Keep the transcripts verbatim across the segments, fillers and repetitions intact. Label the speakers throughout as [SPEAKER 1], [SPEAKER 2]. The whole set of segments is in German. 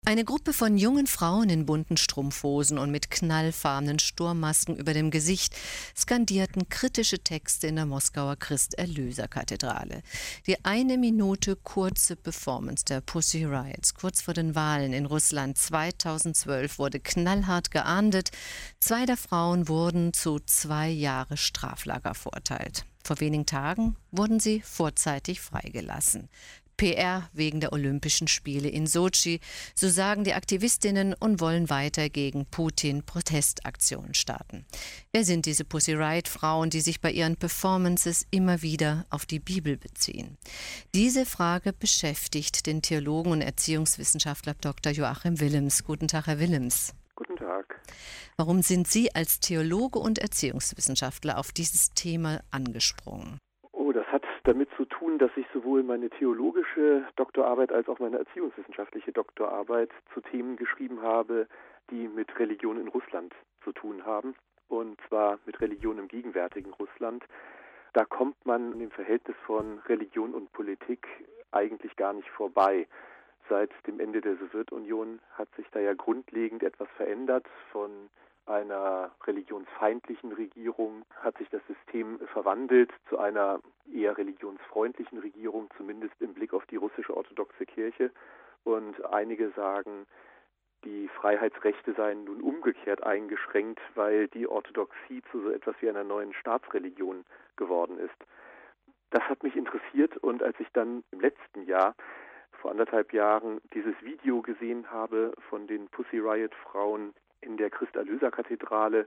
[SPEAKER 1] Eine Gruppe von jungen Frauen in bunten Strumpfhosen und mit knallfarbenen Sturmmasken über dem Gesicht skandierten kritische Texte in der Moskauer Christ-Erlöser-Kathedrale. Die eine Minute kurze Performance der Pussy Riots kurz vor den Wahlen in Russland zweitausendzwölf wurde knallhart geahndet. Zwei der Frauen wurden zu zwei Jahre Straflager verurteilt. Vor wenigen Tagen wurden sie vorzeitig freigelassen. P R wegen der Olympischen Spiele in Sotschi, so sagen die Aktivistinnen und wollen weiter gegen Putin Protestaktionen starten. Wer sind diese Pussy Riot-Frauen, die sich bei ihren Performances immer wieder auf die Bibel beziehen? Diese Frage beschäftigt den Theologen und Erziehungswissenschaftler Doktor Joachim Willems. Guten Tag, Herr Willems.
[SPEAKER 2] Guten Tag.
[SPEAKER 1] Warum sind Sie als Theologe und Erziehungswissenschaftler auf dieses Thema angesprungen?
[SPEAKER 2] Oh, das hat damit zu tun, dass ich sowohl meine theologische Doktorarbeit als auch meine erziehungswissenschaftliche Doktorarbeit zu Themen geschrieben habe, die mit Religion in Russland zu tun haben, und zwar mit Religion im gegenwärtigen Russland. Da kommt man im Verhältnis von Religion und Politik eigentlich gar nicht vorbei. Seit dem Ende der Sowjetunion hat sich da ja grundlegend etwas verändert. Von einer religionsfeindlichen Regierung hat sich das System verwandelt zu einer eher religionsfreundlichen Regierung, zumindest im Blick auf die russische orthodoxe Kirche. Und einige sagen, die Freiheitsrechte seien nun umgekehrt eingeschränkt, weil die Orthodoxie zu so etwas wie einer neuen Staatsreligion geworden ist. Das hat mich interessiert, und als ich dann im letzten Jahr, vor anderthalb Jahren, dieses Video gesehen habe von den Pussy Riot-Frauen in der Christ-Erlöser-Kathedrale,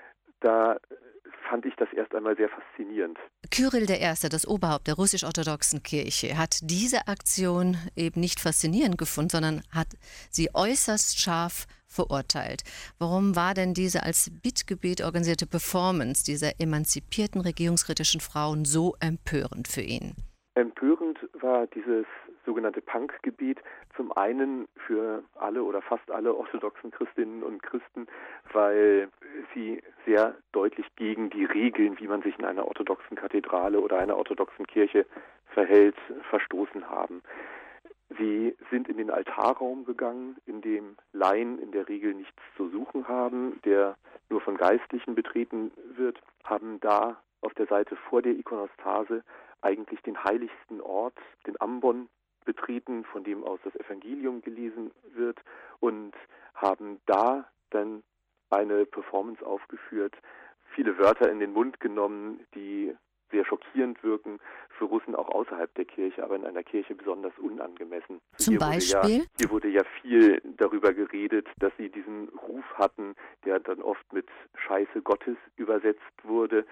[SPEAKER 2] da fand ich das erst einmal sehr faszinierend.
[SPEAKER 1] Kyrill der Erste, das Oberhaupt der russisch-orthodoxen Kirche, hat diese Aktion eben nicht faszinierend gefunden, sondern hat sie äußerst scharf verurteilt. Warum war denn diese als Bittgebet organisierte Performance dieser emanzipierten regierungskritischen Frauen so empörend für ihn?
[SPEAKER 2] Empörend war dieses sogenannte Punkgebet zum einen für alle oder fast alle orthodoxen Christinnen und Christen, weil sie sehr deutlich gegen die Regeln, wie man sich in einer orthodoxen Kathedrale oder einer orthodoxen Kirche verhält, verstoßen haben. Sie sind in den Altarraum gegangen, in dem Laien in der Regel nichts zu suchen haben, der nur von Geistlichen betreten wird, haben da auf der Seite vor der Ikonostase eigentlich den heiligsten Ort, den Ambon, betreten, von dem aus das Evangelium gelesen wird, und haben da dann eine Performance aufgeführt, viele Wörter in den Mund genommen, die sehr schockierend wirken, für Russen auch außerhalb der Kirche, aber in einer Kirche besonders unangemessen.
[SPEAKER 1] Zum
[SPEAKER 2] hier
[SPEAKER 1] Beispiel?
[SPEAKER 2] Wurde ja, hier wurde ja viel darüber geredet, dass sie diesen Ruf hatten, der dann oft mit Scheiße Gottes übersetzt wurde.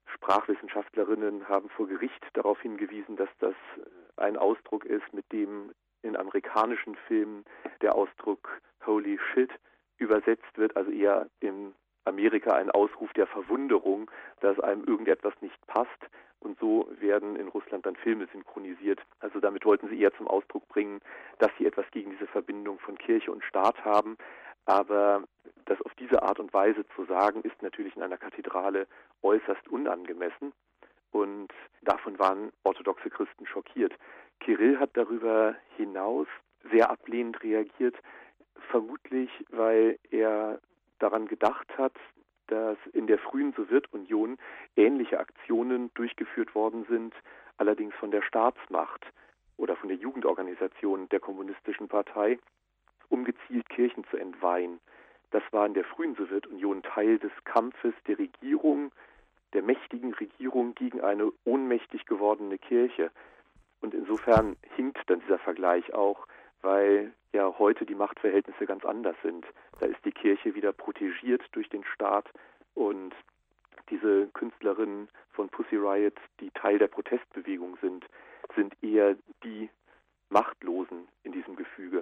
[SPEAKER 2] Sprachwissenschaftlerinnen haben vor Gericht darauf hingewiesen, dass das ein Ausdruck ist, mit dem in amerikanischen Filmen der Ausdruck Holy Shit übersetzt wird, also eher in Amerika ein Ausruf der Verwunderung, dass einem irgendetwas nicht passt. Und so werden in Russland dann Filme synchronisiert. Also damit wollten sie eher zum Ausdruck bringen, dass sie etwas gegen diese Verbindung von Kirche und Staat haben. Aber das auf diese Art und Weise zu sagen, ist natürlich in einer Kathedrale äußerst unangemessen. Und davon waren orthodoxe Christen schockiert. Kyrill hat darüber hinaus sehr ablehnend reagiert, vermutlich weil er daran gedacht hat, dass in der frühen Sowjetunion ähnliche Aktionen durchgeführt worden sind, allerdings von der Staatsmacht oder von der Jugendorganisation der Kommunistischen Partei, um gezielt Kirchen zu entweihen. Das war in der frühen Sowjetunion Teil des Kampfes der Regierung, der mächtigen Regierung gegen eine ohnmächtig gewordene Kirche. Und insofern hinkt dann dieser Vergleich auch, weil ja heute die Machtverhältnisse ganz anders sind. Da ist die Kirche wieder protegiert durch den Staat, und diese Künstlerinnen von Pussy Riot, die Teil der Protestbewegung sind, sind eher die Machtlosen in diesem Gefüge.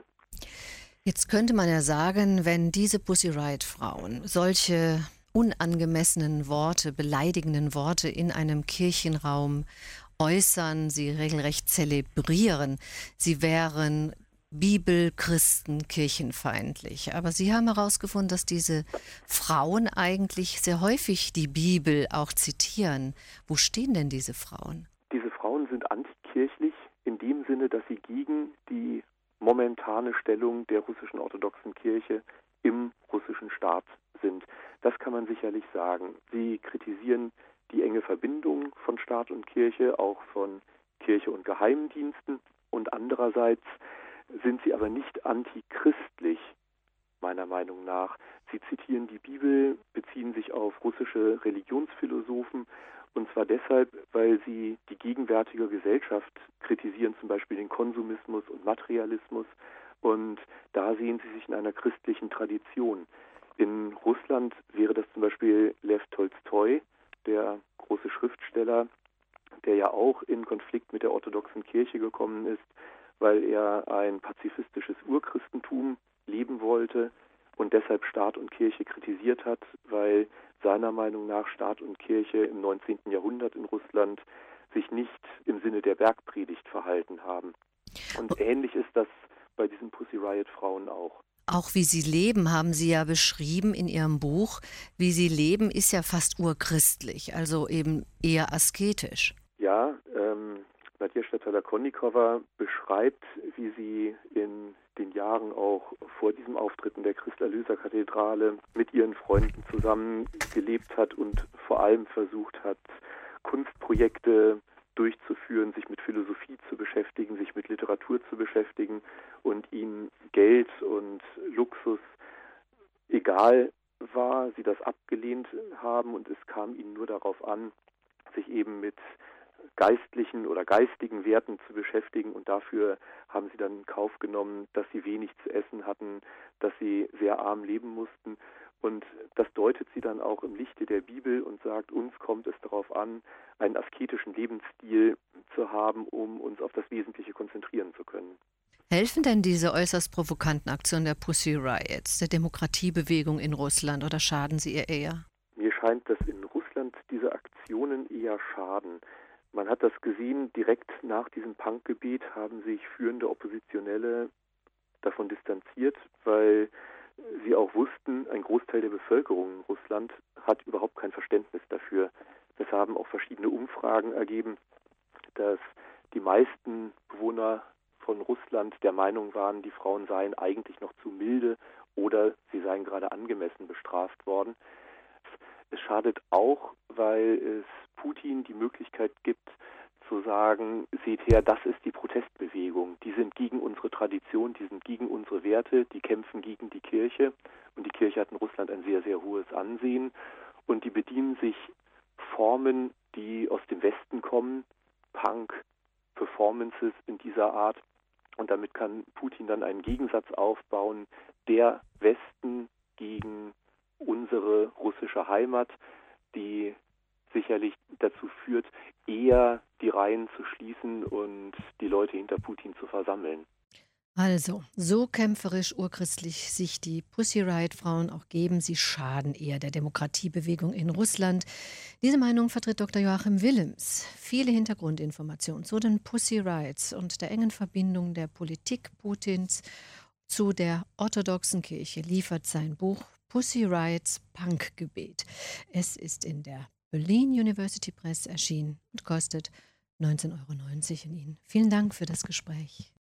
[SPEAKER 1] Jetzt könnte man ja sagen, wenn diese Pussy Riot-Frauen solche unangemessenen Worte, beleidigenden Worte in einem Kirchenraum äußern, sie regelrecht zelebrieren, sie wären Bibel, Christen, kirchenfeindlich. Aber Sie haben herausgefunden, dass diese Frauen eigentlich sehr häufig die Bibel auch zitieren. Wo stehen denn diese Frauen?
[SPEAKER 2] Diese Frauen sind antikirchlich in dem Sinne, dass sie gegen die momentane Stellung der russischen orthodoxen Kirche im russischen Staat sind. Das kann man sicherlich sagen. Sie kritisieren die enge Verbindung von Staat und Kirche, auch von Kirche und Geheimdiensten. Und andererseits sind sie aber nicht antichristlich, meiner Meinung nach. Sie zitieren die Bibel, beziehen sich auf russische Religionsphilosophen, und zwar deshalb, weil sie die gegenwärtige Gesellschaft kritisieren, zum Beispiel den Konsumismus und Materialismus. Und da sehen sie sich in einer christlichen Tradition. In Russland wäre das zum Beispiel Lew Tolstoi, der große Schriftsteller, der ja auch in Konflikt mit der orthodoxen Kirche gekommen ist, weil er ein pazifistisches Urchristentum leben wollte und deshalb Staat und Kirche kritisiert hat, weil seiner Meinung nach Staat und Kirche im neunzehnten Jahrhundert in Russland sich nicht im Sinne der Bergpredigt verhalten haben. Und ähnlich ist das bei diesen Pussy Riot Frauen auch.
[SPEAKER 1] Auch wie sie leben, haben Sie ja beschrieben in Ihrem Buch. Wie sie leben, ist ja fast urchristlich, also eben eher asketisch.
[SPEAKER 2] Ja, ähm, Nadezhda Tolokonnikova beschreibt, wie sie in den Jahren auch vor diesem Auftritt in der Christ-Erlöser-Kathedrale mit ihren Freunden zusammen gelebt hat und vor allem versucht hat, Kunstprojekte durchzuführen, sich mit Philosophie zu beschäftigen, sich mit Literatur zu beschäftigen und ihnen Geld und Luxus egal war, sie das abgelehnt haben und es kam ihnen nur darauf an, sich eben mit geistlichen oder geistigen Werten zu beschäftigen und dafür haben sie dann in Kauf genommen, dass sie wenig zu essen hatten, dass sie sehr arm leben mussten und das deutet sie dann auch im Lichte der Bibel und sagt, uns kommt es darauf an, einen asketischen Lebensstil zu haben, um uns auf das Wesentliche konzentrieren zu können.
[SPEAKER 1] Helfen denn diese äußerst provokanten Aktionen der Pussy Riots, der Demokratiebewegung in Russland, oder schaden sie ihr eher?
[SPEAKER 2] Mir scheint, dass in Russland diese Aktionen eher schaden. Man hat das gesehen, direkt nach diesem Punkgebet haben sich führende Oppositionelle davon distanziert, weil sie auch wussten, ein Großteil der Bevölkerung in Russland hat überhaupt kein Verständnis dafür. Es haben auch verschiedene Umfragen ergeben, dass die meisten Bewohner von Russland der Meinung waren, die Frauen seien eigentlich noch zu milde oder sie seien gerade angemessen bestraft worden. Es schadet auch, weil es Putin die Möglichkeit gibt, zu sagen, seht her, das ist die Protestbewegung. Die sind gegen unsere Tradition, die sind gegen unsere Werte, die kämpfen gegen die Kirche. Und die Kirche hat in Russland ein sehr, sehr hohes Ansehen. Und die bedienen sich Formen, die aus dem Westen kommen, Punk, Performances in dieser Art. Und damit kann Putin dann einen Gegensatz aufbauen, der Westen gegen unsere russische Heimat, die sicherlich dazu führt, eher die Reihen zu schließen und die Leute hinter Putin zu versammeln.
[SPEAKER 1] Also, so kämpferisch urchristlich sich die Pussy Riot-Frauen auch geben, sie schaden eher der Demokratiebewegung in Russland. Diese Meinung vertritt Doktor Joachim Willems. Viele Hintergrundinformationen zu den Pussy Riots und der engen Verbindung der Politik Putins zu der orthodoxen Kirche liefert sein Buch Pussy Riots Punkgebet. Es ist in der Berlin University Press erschienen und kostet neunzehn Euro neunzig in Ihnen. Vielen Dank für das Gespräch.